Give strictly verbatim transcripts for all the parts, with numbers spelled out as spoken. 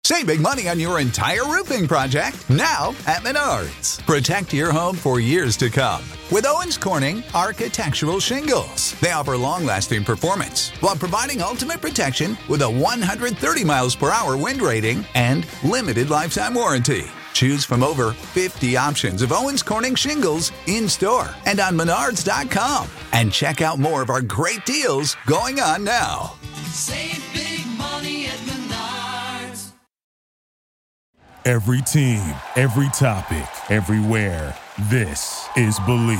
Save big money on your entire roofing project now at Menards. Protect your home for years to come with Owens Corning Architectural Shingles. They offer long-lasting performance while providing ultimate protection with a one hundred thirty miles per hour wind rating and limited lifetime warranty. Choose from over fifty options of Owens Corning shingles in-store and on menards dot com. And check out more of our great deals going on now. Save big money at Menards. Every team, every topic, everywhere. This is Believe.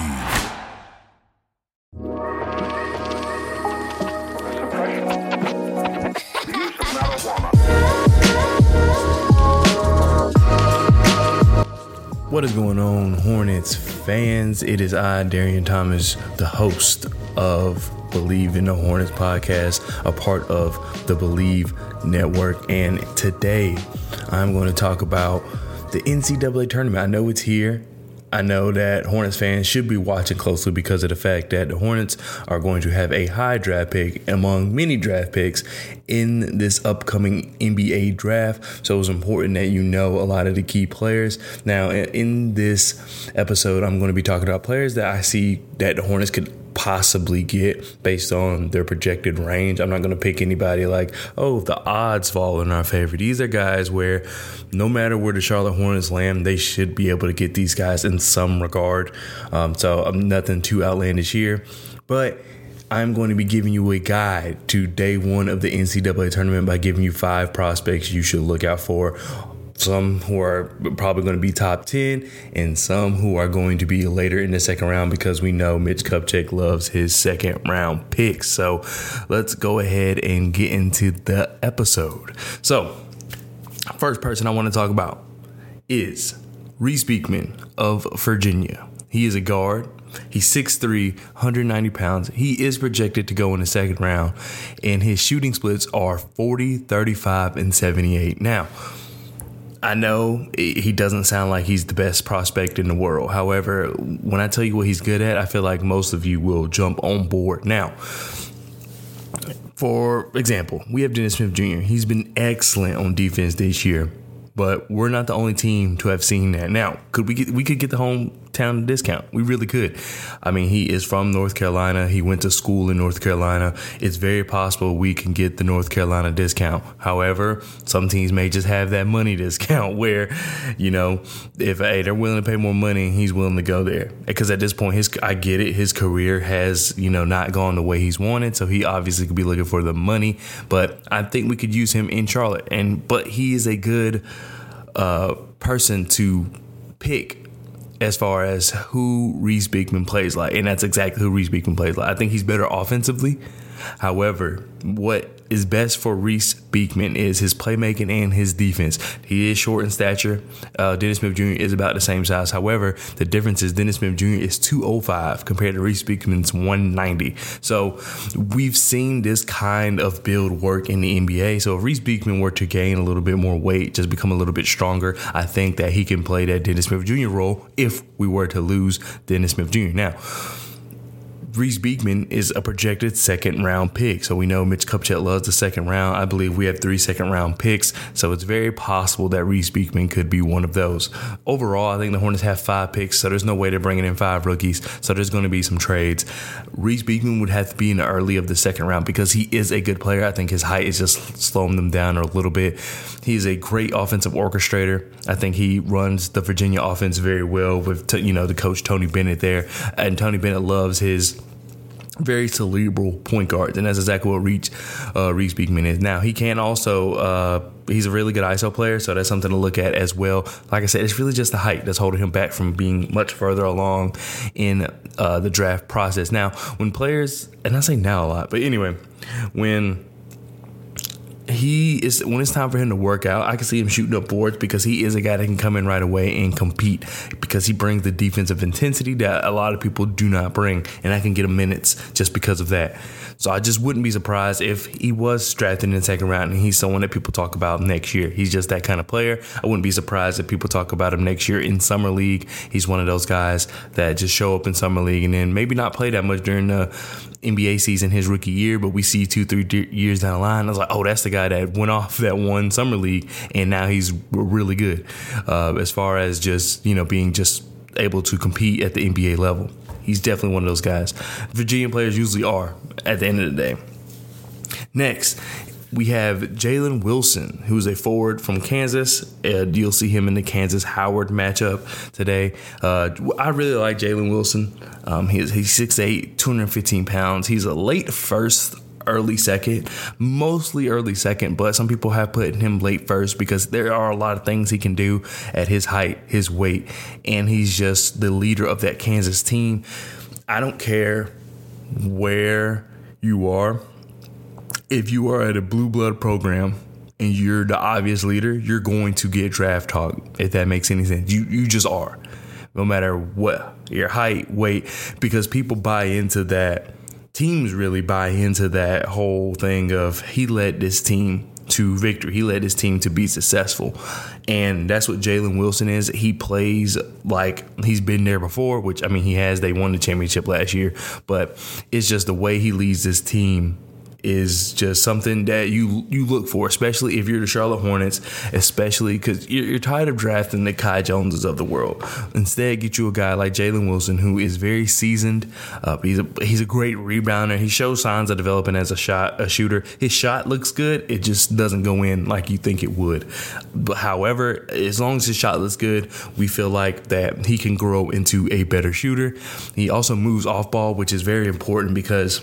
What is going on, Hornets fans? It is I, Darian Thomas, the host of Believe in the Hornets podcast, a part of the Believe Network. And today I'm going to talk about the N C double A tournament. I know it's here. I know that Hornets fans should be watching closely because of the fact that the Hornets are going to have a high draft pick among many draft picks in this upcoming N B A draft. So it's important that you know a lot of the key players. Now, in this episode, I'm going to be talking about players that I see that the Hornets could possibly get based on their projected range. I'm not going to pick anybody like, oh, the odds fall in our favor. These are guys where no matter where the Charlotte Hornets land, they should be able to get these guys in some regard. Um, so I'm nothing too outlandish here, but I'm going to be giving you a guide to day one of the N C double A tournament by giving you five prospects you should look out for. Some who are probably going to be top ten and some who are going to be later in the second round because we know Mitch Kupchak loves his second round picks. So let's go ahead and get into the episode. So first person I want to talk about is Reese Beekman of Virginia. He is a guard. He's six three, one hundred ninety pounds. He is projected to go in the second round, and his shooting splits are forty, thirty-five, and seventy-eight. Now, I know he doesn't sound like he's the best prospect in the world. However, when I tell you what he's good at, I feel like most of you will jump on board. Now, for example, we have Dennis Smith Junior He's been excellent on defense this year, but we're not the only team to have seen that. Now, could we get we could get the hometown discount? We really could. I mean, he is from North Carolina. He went to school in North Carolina. It's very possible we can get the North Carolina discount. However, some teams may just have that money discount where, you know, if hey, they're willing to pay more money, he's willing to go there. Because at this point, his I get it. His career has, you know, not gone the way he's wanted. So he obviously could be looking for the money. But I think we could use him in Charlotte. And but he is a good uh, person to pick as far as who Reese Beekman plays like. And that's exactly who Reese Beekman plays like. I think he's better offensively. However, what is best for Reese Beekman is his playmaking and his defense. He is short in stature. Uh, Dennis Smith Junior is about the same size. However, the difference is Dennis Smith Junior is two oh five compared to Reese Beekman's one ninety. So we've seen this kind of build work in the N B A. So if Reese Beekman were to gain a little bit more weight, just become a little bit stronger, I think that he can play that Dennis Smith Junior role if we were to lose Dennis Smith Junior Now, Reese Beekman is a projected second round pick. So we know Mitch Kupchak loves the second round. I believe we have three second round picks. So it's very possible that Reese Beekman could be one of those. Overall, I think the Hornets have five picks. So there's no way they're bringing in five rookies. So there's going to be some trades. Reese Beekman would have to be in the early of the second round because he is a good player. I think his height is just slowing them down a little bit. He's a great offensive orchestrator. I think he runs the Virginia offense very well with, you know, the coach Tony Bennett there. And Tony Bennett loves his very cerebral point guards, and that's exactly what Reese, uh, Reese Beekman is. Now, he can also, uh, he's a really good I S O player, so that's something to look at as well. Like I said, it's really just the height that's holding him back from being much further along in uh, the draft process. Now, when players, and I say now a lot, but anyway, when he is, when it's time for him to work out, I can see him shooting up boards because he is a guy that can come in right away and compete because he brings the defensive intensity that a lot of people do not bring, and I can get him minutes just because of that. So I just wouldn't be surprised if he was drafted in the second round and he's someone that people talk about next year. He's just that kind of player. I wouldn't be surprised if people talk about him next year in Summer League. He's one of those guys that just show up in Summer League and then maybe not play that much during the N B A season his rookie year, but we see two, three years down the line, I was like, oh, that's the guy that went off that one summer league, and now he's really good uh, as far as just, you know, being just able to compete at the N B A level. He's definitely one of those guys. Virginia players usually are at the end of the day. Next, we have Jalen Wilson, who's a forward from Kansas. Uh, you'll see him in the Kansas-Howard matchup today. Uh, I really like Jalen Wilson. Um, he's he's six eight, two hundred fifteen pounds. He's a late first, early second, mostly early second, but some people have put him late first because there are a lot of things he can do at his height, his weight, and he's just the leader of that Kansas team. I don't care where you are. If you are at a blue blood program and you're the obvious leader, you're going to get draft talk, if that makes any sense. You you just are, no matter what, your height, weight, because people buy into that. Teams really buy into that whole thing of he led this team to victory. He led his team to be successful. And that's what Jalen Wilson is. He plays like he's been there before, which, I mean, he has. They won the championship last year. But it's just the way he leads this team is just something that you you look for, especially if you're the Charlotte Hornets, especially because you're, you're tired of drafting the Kai Joneses of the world. Instead, get you a guy like Jalen Wilson, who is very seasoned. Uh, he's a he's a great rebounder. He shows signs of developing as a shot a shooter. His shot looks good. It just doesn't go in like you think it would. But however, as long as his shot looks good, we feel like that he can grow into a better shooter. He also moves off ball, which is very important because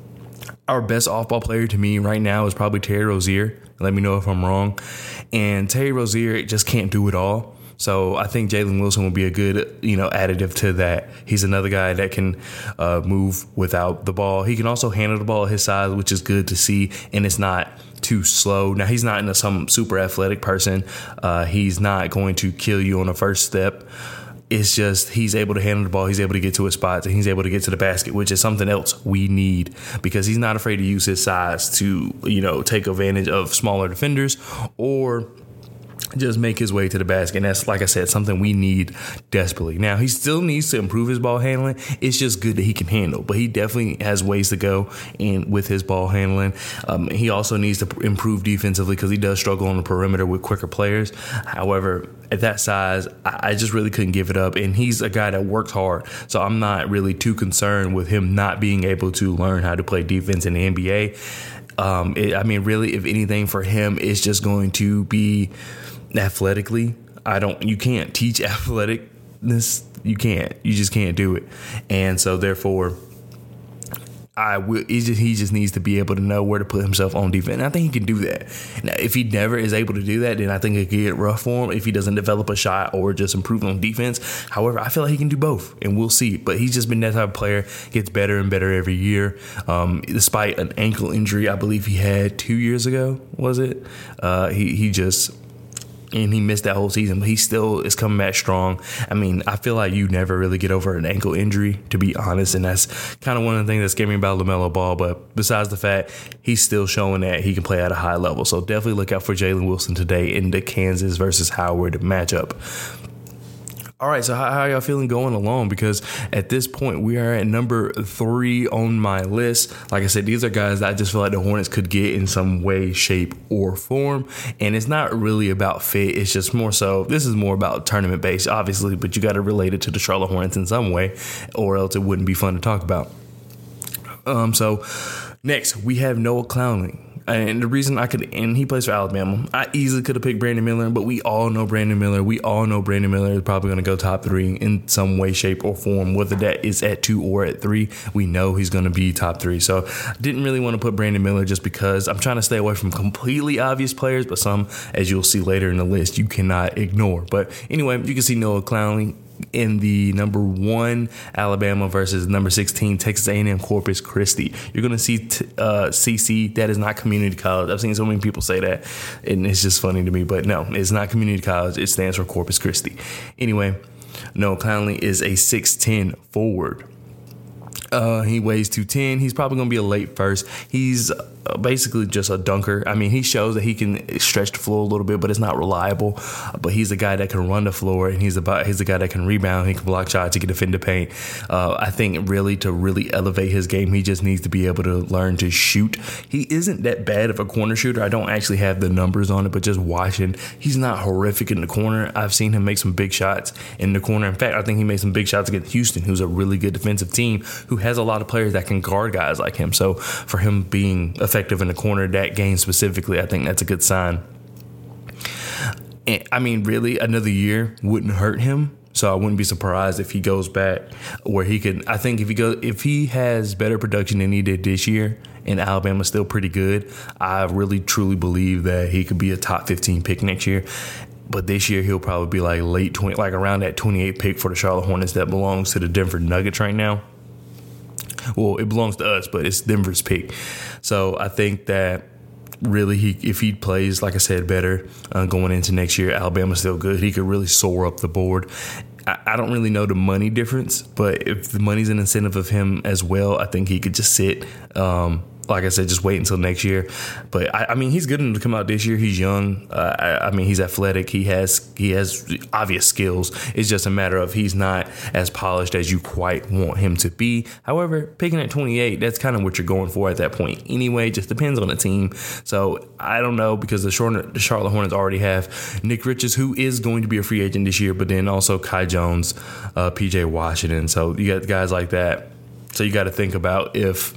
our best off-ball player to me right now is probably Terry Rozier. Let me know if I'm wrong. And Terry Rozier just can't do it all. So I think Jalen Wilson will be a good, you know, additive to that. He's another guy that can uh, move without the ball. He can also handle the ball at his size, which is good to see. And it's not too slow. Now, he's not into some super athletic person. Uh, he's not going to kill you on the first step. It's just he's able to handle the ball. He's able to get to his spots, and he's able to get to the basket, which is something else we need because he's not afraid to use his size to, you know, take advantage of smaller defenders or just make his way to the basket. And that's, like I said, something we need desperately. Now, he still needs to improve his ball handling. It's just good that he can handle, but he definitely has ways to go in with his ball handling. Um, he also needs to improve defensively because he does struggle on the perimeter with quicker players. However, at that size, I just really couldn't give it up. And he's a guy that works hard. So I'm not really too concerned with him not being able to learn how to play defense in the N B A. Um, it, I mean, really, if anything for him, it's just going to be athletically. I don't, you can't teach athleticness. You can't, you just can't do it. And so therefore, I will, he just, he just needs to be able to know where to put himself on defense. And I think he can do that. Now, if he never is able to do that, then I think it could get rough for him if he doesn't develop a shot or just improve on defense. However, I feel like he can do both, and we'll see. But he's just been that type of player, gets better and better every year. Um, despite an ankle injury, I believe he had two years ago, was it? Uh, he, he just... And he missed that whole season, but he still is coming back strong. I mean, I feel like you never really get over an ankle injury, to be honest. And that's kind of one of the things that scared me about LaMelo Ball. But besides the fact, he's still showing that he can play at a high level. So definitely look out for Jalen Wilson today in the Kansas versus Howard matchup. All right, so how, how are y'all feeling going along? Because at this point, we are at number three on my list. Like I said, these are guys that I just feel like the Hornets could get in some way, shape, or form. And it's not really about fit. It's just more so, this is more about tournament based, obviously, but you got to relate it to the Charlotte Hornets in some way, or else it wouldn't be fun to talk about. Um, so next, we have Noah Clowney. And the reason I could, and he plays for Alabama, I easily could have picked Brandon Miller, but we all know Brandon Miller. We all know Brandon Miller is probably going to go top three in some way, shape, or form, whether that is at two or at three. We know he's going to be top three. So I didn't really want to put Brandon Miller just because I'm trying to stay away from completely obvious players, but some, as you'll see later in the list, you cannot ignore. But anyway, you can see Noah Clowney in the number one Alabama versus number sixteen Texas A and M Corpus Christi. You're going to see t- uh, C C. That is not community college. I've seen so many people say that, and it's just funny to me. But no, it's not community college. It stands for Corpus Christi. Anyway, Noah Clowney is a six ten forward. Uh, he weighs two ten. He's probably going to be a late first. He's basically just a dunker. I mean, he shows that he can stretch the floor a little bit, but it's not reliable. But he's a guy that can run the floor, and he's about he's a guy that can rebound. He can block shots. He can defend the paint. Uh, I think really to really elevate his game, he just needs to be able to learn to shoot. He isn't that bad of a corner shooter. I don't actually have the numbers on it, but just watching, he's not horrific in the corner. I've seen him make some big shots in the corner. In fact, I think he made some big shots against Houston, who's a really good defensive team, who has a lot of players that can guard guys like him. So for him being effective in the corner, that game specifically, I think that's a good sign. And, I mean, really, another year wouldn't hurt him. So I wouldn't be surprised if he goes back where he could. I think if he goes, if he has better production than he did this year, and Alabama's still pretty good, I really truly believe that he could be a top fifteen pick next year. But this year he'll probably be like late twenty, like around that twenty-eight pick for the Charlotte Hornets that belongs to the Denver Nuggets right now. Well, it belongs to us, but it's Denver's pick. So I think that really, he if he plays, like I said, better uh, going into next year, Alabama's still good. He could really soar up the board. I, I don't really know the money difference, but if the money's an incentive of him as well, I think he could just sit. Um, Like I said, just wait until next year. But I, I mean, he's good enough to come out this year. He's young. Uh, I, I mean, he's athletic. He has he has obvious skills. It's just a matter of he's not as polished as you quite want him to be. However, picking at twenty-eight, that's kind of what you're going for at that point. Anyway, just depends on the team. So I don't know, because the Charlotte, the Charlotte Hornets already have Nick Richards, who is going to be a free agent this year, but then also Kai Jones, uh, P J Washington. So you got guys like that. So you got to think about if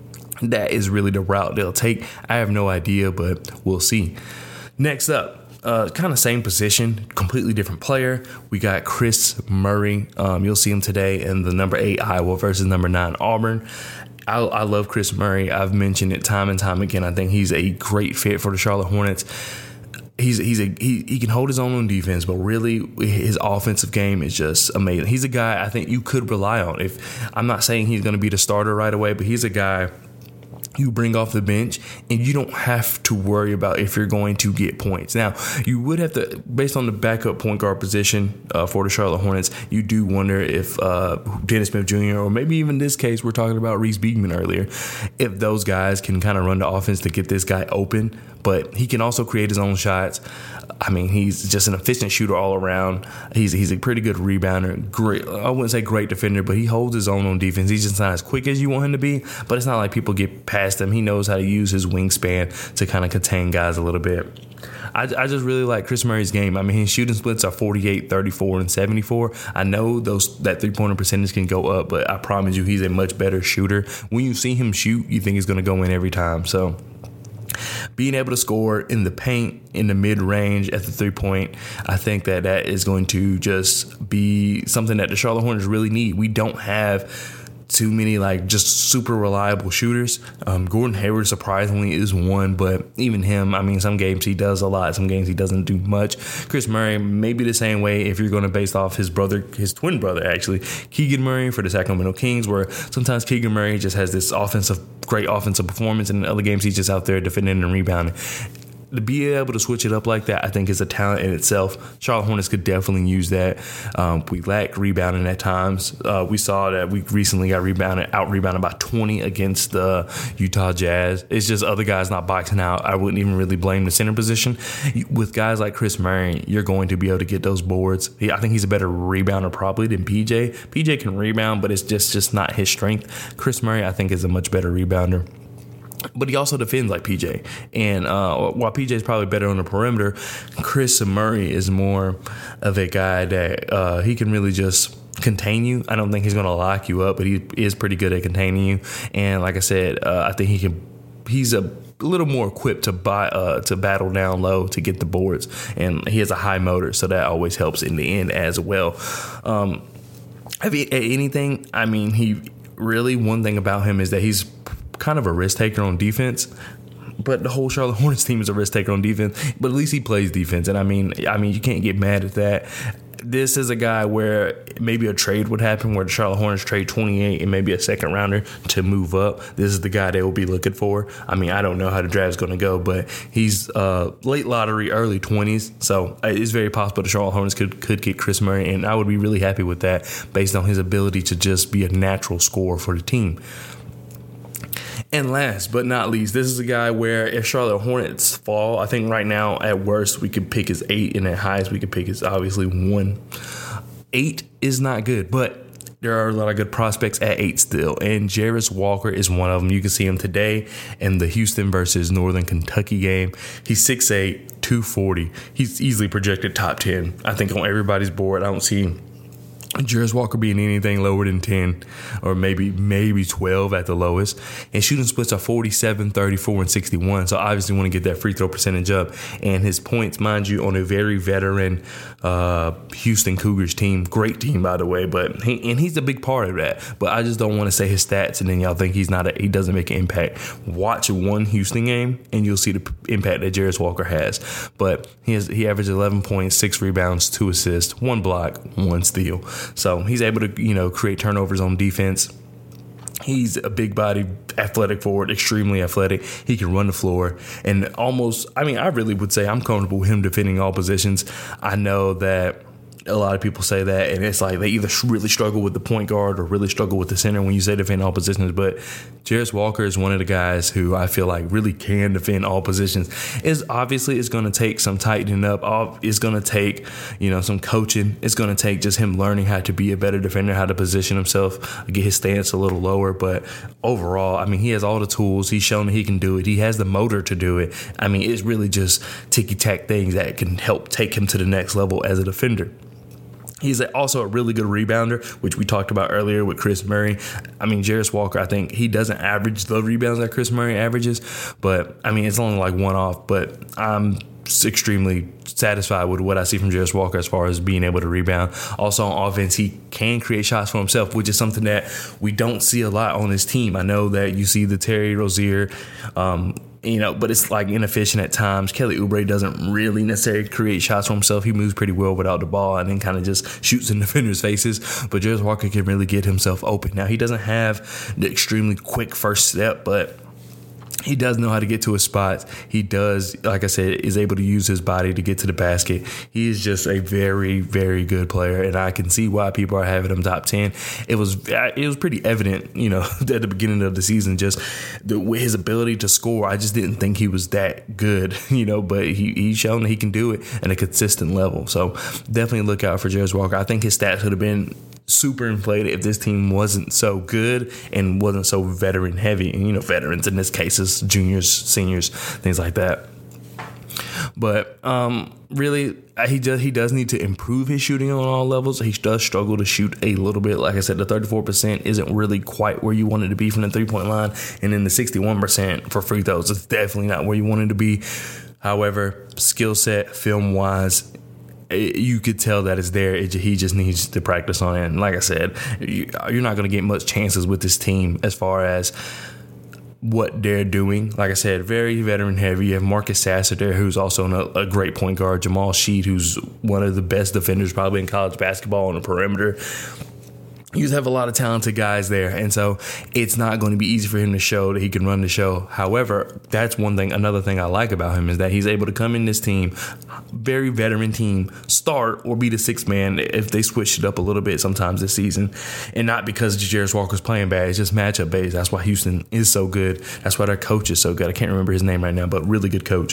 that is really the route they'll take. I have no idea, but we'll see. Next up, uh, kind of same position, completely different player. We got Chris Murray. Um, you'll see him today in the number eight Iowa versus number nine Auburn. I, I love Chris Murray. I've mentioned it time and time again. I think he's a great fit for the Charlotte Hornets. He's he's a he, he can hold his own on defense, but really his offensive game is just amazing. He's a guy I think you could rely on. If I'm not saying he's going to be the starter right away, but he's a guy you bring off the bench, and you don't have to worry about if you're going to get points. Now, you would have to, based on the backup point guard position uh, for the Charlotte Hornets, you do wonder if uh, Dennis Smith Junior, or maybe even in this case, we're talking about Reese Beekman earlier, if those guys can kind of run the offense to get this guy open. But he can also create his own shots. I mean, he's just an efficient shooter all around. He's he's a pretty good rebounder. Great, I wouldn't say great defender, but he holds his own on defense. He's just not as quick as you want him to be, but it's not like people get past him. He knows how to use his wingspan to kind of contain guys a little bit. I, I just really like Chris Murray's game. I mean, his shooting splits are forty-eight, thirty-four, and seventy-four. I know those that three-pointer percentage can go up, but I promise you he's a much better shooter. When you see him shoot, you think he's going to go in every time. So being able to score in the paint, in the mid-range, at the three-point, I think that that is going to just be something that the Charlotte Hornets really need. We don't have too many like just super reliable shooters. Um, Gordon Hayward surprisingly is one, but even him, I mean, some games he does a lot, some games he doesn't do much. Chris Murray may be the same way if you're going to base off his brother, his twin brother actually, Keegan Murray for the Sacramento Kings, where sometimes Keegan Murray just has this offensive, great offensive performance, and in other games he's just out there defending and rebounding. To be able to switch it up like that, I think is a talent in itself. Charlotte Hornets could definitely use that. Um, we lack rebounding at times. Uh, we saw that we recently got rebounded, out rebounded by twenty against the Utah Jazz. It's just other guys not boxing out. I wouldn't even really blame the center position. With guys like Chris Murray, you're going to be able to get those boards. I think he's a better rebounder probably than P J. P J can rebound, but it's just, just not his strength. Chris Murray, I think, is a much better rebounder. But he also defends like P J. And uh, while P J is probably better on the perimeter, Chris Murray is more of a guy that uh, he can really just contain you. I don't think he's going to lock you up, but he is pretty good at containing you. And like I said, uh, I think he can. He's a little more equipped to buy uh, to battle down low to get the boards, and he has a high motor, so that always helps in the end as well. Um, have you, anything? I mean, he really one thing about him is that he's kind of a risk taker on defense, but the whole Charlotte Hornets team is a risk taker on defense. But at least he plays defense, and I mean, I mean, you can't get mad at that. This is a guy where maybe a trade would happen, where the Charlotte Hornets trade twenty-eight and maybe a second rounder to move up. This is the guy they will be looking for. I mean, I don't know how the draft is going to go, but he's uh, late lottery, early twenties, so it's very possible the Charlotte Hornets could could get Chris Murray, and I would be really happy with that based on his ability to just be a natural scorer for the team. And last but not least, this is a guy where if Charlotte Hornets fall, I think right now at worst we could pick his eight, and at highest we could pick his obviously one. Eight is not good, but there are a lot of good prospects at eight still, and Jarace Walker is one of them. You can see him today in the Houston versus Northern Kentucky game. He's six eight, two forty. He's easily projected top ten, I think, on everybody's board. I don't see Jarace Walker being anything lower than ten or maybe maybe twelve at the lowest. And shooting splits are forty-seven, thirty-four, and sixty-one. So obviously want to get that free throw percentage up. And his points, mind you, on a very veteran uh, Houston Cougars team. Great team, by the way. But he, and he's a big part of that. But I just don't want to say his stats and then y'all think he's not a, he doesn't make an impact. Watch one Houston game and you'll see the impact that Jarace Walker has. But he has he averaged eleven points, six rebounds, two assists, one block, one steal. So he's able to, you know, create turnovers on defense. He's a big body, athletic forward, extremely athletic. He can run the floor and almost, I mean, I really would say I'm comfortable with him defending all positions. I know that a lot of people say that, and it's like they either really struggle with the point guard or really struggle with the center when you say defend all positions. But Jarace Walker is one of the guys who I feel like really can defend all positions. Is obviously it's going to take some tightening up. It's going to take, you know, some coaching. It's going to take just him learning how to be a better defender, how to position himself, get his stance a little lower. But overall, I mean, he has all the tools. He's shown that he can do it. He has the motor to do it. I mean, it's really just ticky-tack things that can help take him to the next level as a defender. He's also a really good rebounder, which we talked about earlier with Chris Murray. I mean, Jarace Walker, I think he doesn't average the rebounds that Chris Murray averages, but I mean, it's only like one off. But I'm extremely satisfied with what I see from Jarace Walker as far as being able to rebound. Also on offense, he can create shots for himself, which is something that we don't see a lot on this team. I know that you see the Terry Rozier, um, you know, but it's like inefficient at times. Kelly Oubre doesn't really necessarily create shots for himself. He moves pretty well without the ball and then kind of just shoots in defenders' faces. But Jarace Walker can really get himself open. Now, he doesn't have the extremely quick first step, but he does know how to get to his spots. He does, like I said, is able to use his body to get to the basket. He is just a very, very good player, and I can see why people are having him top ten. It was it was pretty evident, you know, at the beginning of the season, just the, his ability to score. I just didn't think he was that good, you know, but he, he's shown that he can do it at a consistent level. So definitely look out for Jarace Walker. I think his stats would have been super inflated if this team wasn't so good and wasn't so veteran heavy. And, you know, veterans in this case is juniors, seniors, things like that. But um, really, he does, he does need to improve his shooting on all levels. He does struggle to shoot a little bit. Like I said, the thirty-four percent isn't really quite where you want it to be from the three-point line. And then the sixty-one percent for free throws is definitely not where you want it to be. However, skill set, film-wise, you could tell that it's there. It, he just needs to practice on it. And like I said, you, you're not going to get much chances with this team as far as what they're doing. Like I said, very veteran heavy. You have Marcus Sasser there, who's also a, a great point guard. Jamal Sheed, who's one of the best defenders probably in college basketball on the perimeter. You have a lot of talented guys there, and so it's not going to be easy for him to show that he can run the show. However, that's one thing. Another thing I like about him is that he's able to come in this team, very veteran team, start or be the sixth man if they switched it up a little bit sometimes this season, and not because Jarace Walker's playing bad. It's just matchup based. That's why Houston is so good. That's why their coach is so good. I can't remember his name right now, but really good coach.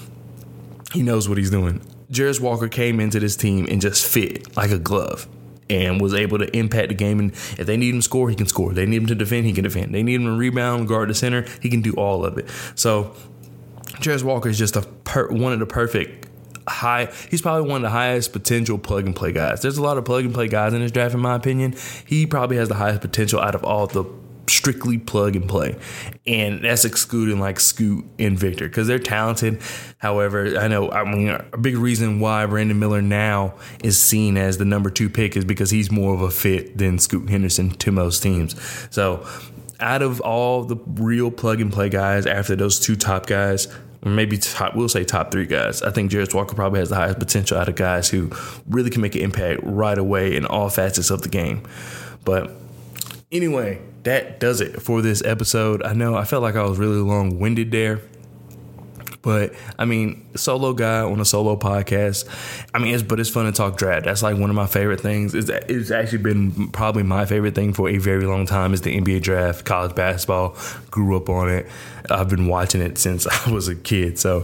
He knows what he's doing. Jarace Walker came into this team and just fit like a glove, and was able to impact the game. And if they need him to score, he can score. They need him to defend, he can defend. They need him to rebound, guard the center, he can do all of it. So Jarace Walker is just a per, one of the perfect high. He's probably one of the highest potential plug and play guys. There's a lot of plug and play guys in this draft, in my opinion. He probably has the highest potential out of all the strictly plug and play, and that's excluding like Scoot and Victor because they're talented. However, I know I mean a big reason why Brandon Miller now is seen as the number two pick is because he's more of a fit than Scoot Henderson to most teams. So out of all the real plug and play guys after those two top guys, or maybe top, we'll say top three guys, I think Jarace Walker probably has the highest potential out of guys who really can make an impact right away in all facets of the game. But anyway, that does it for this episode. I know I felt like I was really long-winded there, But I mean, solo guy on a solo podcast. I mean, it's, but it's fun to talk draft. That's like one of my favorite things. It's, it's actually been probably my favorite thing for a very long time is the N B A draft, college basketball. Grew up on it. I've been watching it since I was a kid. So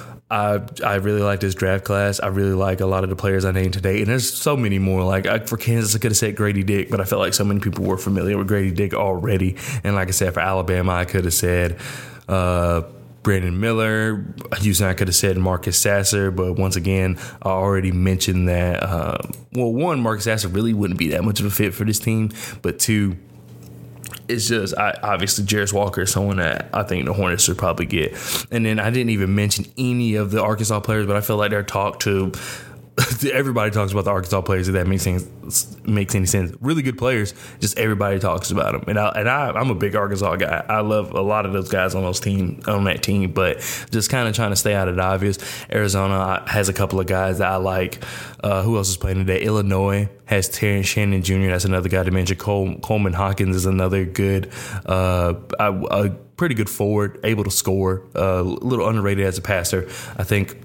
I I really like this draft class. I really like a lot of the players I named today. And there's so many more. Like I, for Kansas, I could have said Grady Dick, but I felt like so many people were familiar with Grady Dick already. And like I said, for Alabama, I could have said uh, Brandon Miller. Houston, I could have said Marcus Sasser. But once again, I already mentioned that, uh, well, one, Marcus Sasser really wouldn't be that much of a fit for this team. But two, it's just, I, obviously, Jarace Walker is someone that I think the Hornets should probably get. And then I didn't even mention any of the Arkansas players, but I feel like they're talked to. Everybody talks about the Arkansas players, if that makes sense, makes any sense. Really good players, just everybody talks about them. And, I, and I, I'm a big Arkansas guy. I love a lot of those guys on those team on that team, but just kind of trying to stay out of the obvious. Arizona has a couple of guys that I like. Uh, who else is playing today? Illinois has Terrence Shannon Junior That's another guy to mention. Cole, Coleman Hawkins is another good, uh, a, a pretty good forward, able to score, uh, a little underrated as a passer. I think.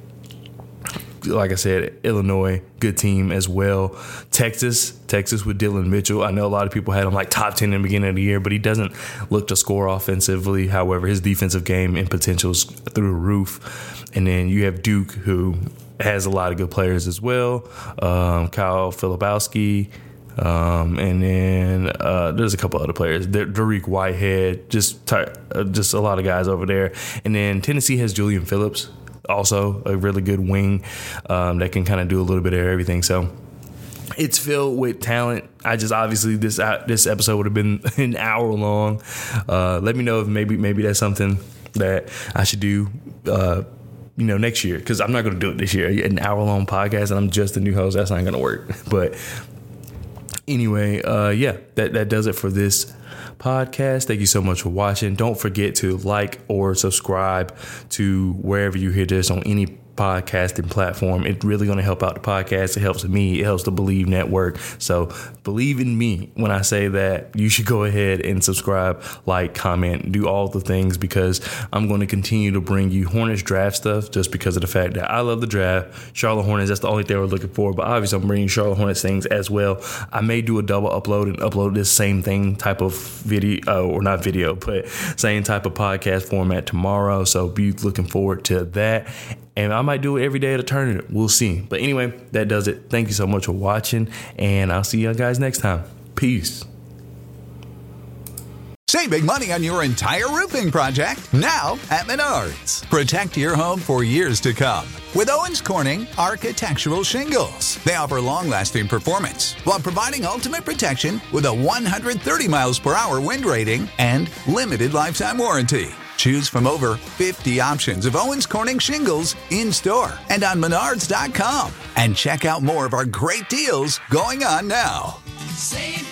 Like I said, Illinois, good team as well. Texas, Texas with Dylan Mitchell. I know a lot of people had him like top ten in the beginning of the year, but he doesn't look to score offensively. However, his defensive game and potential is through the roof. And then you have Duke, who has a lot of good players as well. Um, Kyle Filipowski. Um, and then uh, there's a couple other players. Dariq Whitehead, just, ty- uh, just a lot of guys over there. And then Tennessee has Julian Phillips. Also a really good wing um, that can kind of do a little bit of everything. So it's filled with talent. I just obviously this uh, this episode would have been an hour long. Uh, let me know if maybe maybe that's something that I should do. Uh, you know, next year, because I'm not going to do it this year. An hour long podcast and I'm just a new host. That's not going to work. But anyway, uh, yeah, that that does it for this podcast. Thank you so much for watching. Don't forget to like or subscribe to wherever you hear this on any podcasting platform. It's really going to help out the podcast. It helps me. It helps the Believe Network. So believe in me when I say that you should go ahead and subscribe, like, comment, do all the things, because I'm going to continue to bring you Hornets draft stuff just because of the fact that I love the draft. Charlotte Hornets, that's the only thing we're looking for. But obviously I'm bringing Charlotte Hornets things as well. I may do a double upload and upload this same thing type of video, uh, or not video, but same type of podcast format tomorrow. So be looking forward to that. And I might do it every day at a tournament. We'll see. But anyway, that does it. Thank you so much for watching. And I'll see you guys next time. Peace. Save big money on your entire roofing project now at Menards. Protect your home for years to come with Owens Corning Architectural Shingles. They offer long-lasting performance while providing ultimate protection with a one hundred thirty miles per hour wind rating and limited lifetime warranty. Choose from over fifty options of Owens Corning shingles in-store and on menards dot com. And check out more of our great deals going on now. Save